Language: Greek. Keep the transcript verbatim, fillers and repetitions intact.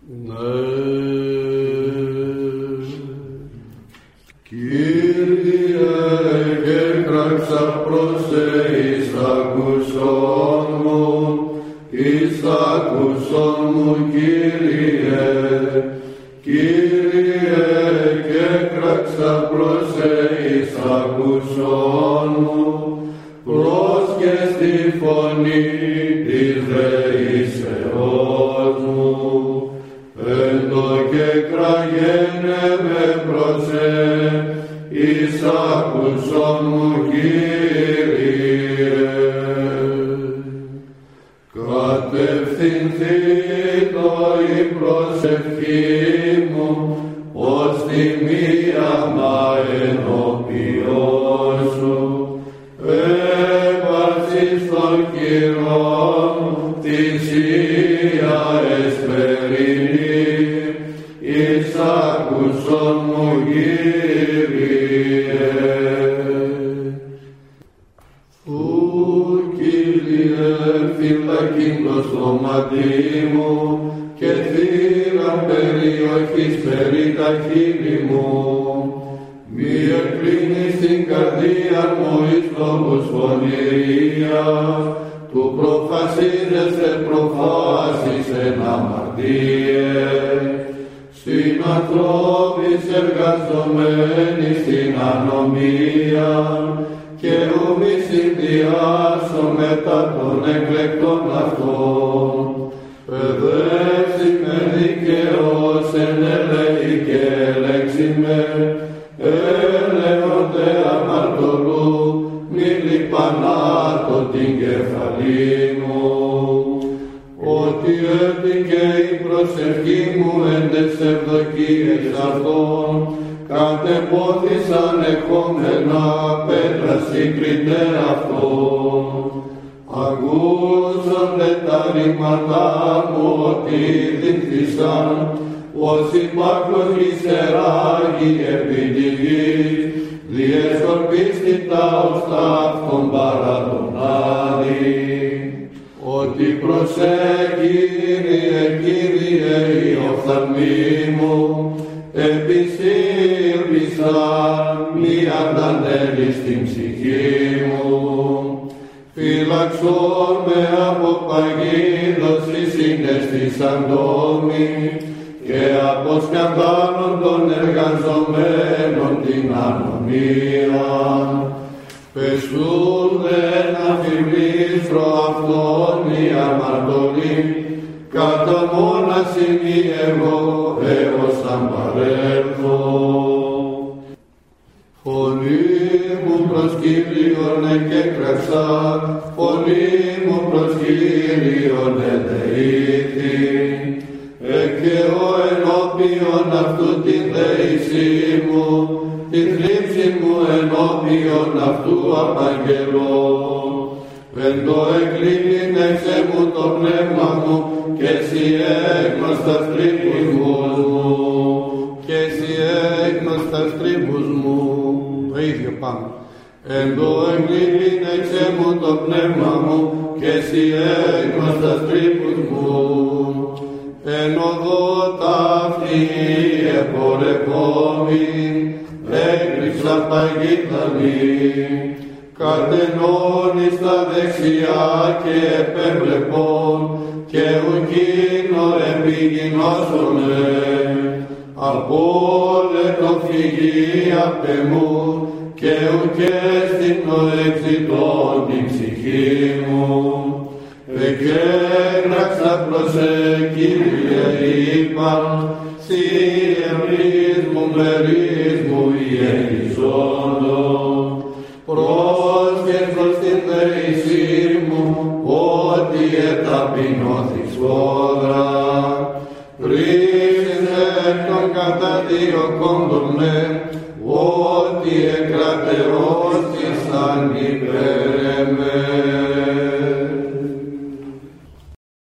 Ναι. Κύριε, έκραξα προς εις ακούσον μου, εις ακούσον μου, Κύριε. Κύριε, έκραξα προς εις ακούσον μου, πρόσκε στη φωνή της δεήσεώς μου. Εν το και κραγένε με προσέ, εις άκουσον μου, Κύριε. Κατευθυνθήτω η προσευχή μου, ως τιμίαμα ενώπιον σου. Έβαρσις των κυρών θυσία εσπερινή, εις άκουσον μου, Κύριε. Ου, Κύριε, φυλακήν το στόματί μου και θύραν περιοχής περί τα χείλη μου. Μη εκκλίνεις την καρδία μου εις λόγους φωνηρίας, του προφασίζεσαι προφάσεις εν αμαρτίες. Στην ανθρώπης εργαζομένη στην ανομία, και ου μη συνδυάσω μετά των εκλεκτών αυτών. Παιδεύσει με δικαιώς εν ελέη και έλεξη με, έλεονται αμαρτωλού, μη λιπανάτω την κεφαλή μου. Ότι έπηκε η προσευχή μου εν τες ευδοκίες αυτών, κατεπόθησαν εκόμενα πέτρα σύγκριτε αυτών. Ακούσονται τα ρήματά μου ότι δείχθησαν, ως υπάρχος γησεράγει επί τη γης, διεσκορπίστη τα οστά αυτών παρά τον άδει. Ότι προσέ, Κύριε, Κύριε, η οφθαλμή μου, επισύρπησαν μη αντανέλει στην ψυχή μου. Φύλαξον με από παγίδωση συναισθήσαν τόμοι, και από σκανδάλων των εργαζομένων την ανομία. Πεσούν δε να φημίσω αυτόν οι αμαρτωλοί, κατά μόναση μη εγώ έως αν παρέλθω. Φωνή μου προς Κύριον εκέκρασα, φωνή μου προς Κύριον εδεήθη. Εκαιώ ενώπιον αυτού την δεήσή μου, τη θλίψη μου ενώπιον αυτού απαγγελώ. Εν το εκλίνεξε μου το πνεύμα μου, και εσύ έγνωστας τρύπους μου, και εσύ έγνωστας τρύπους μου. Το ίδιο πάμε. Εν το εκλίνεξε μου το πνεύμα μου, και εσύ έγνωστας τρύπους μου. Εν οδό ταύτη επορευόμην, έκρυψα παγίδαμη. Κατενώνει στα δεξιά και επέβλεπον, και ουκίνο επιγεινώσομαι. Απόλετο φυγή απ' εμού, και ουκέστηνο εξητών την ψυχή μου. Εκέγραξα προς Κύριε, είπα, σύ εμείς μου μερίς μου η ελισόντων. Πρόσχες προς την δεήσή μου, ότι εταπεινώθη σφόδρα. Βρίσκεσαι εκ των καταδιωκόντων με, ότι εκρατεώθησαν υπέρ.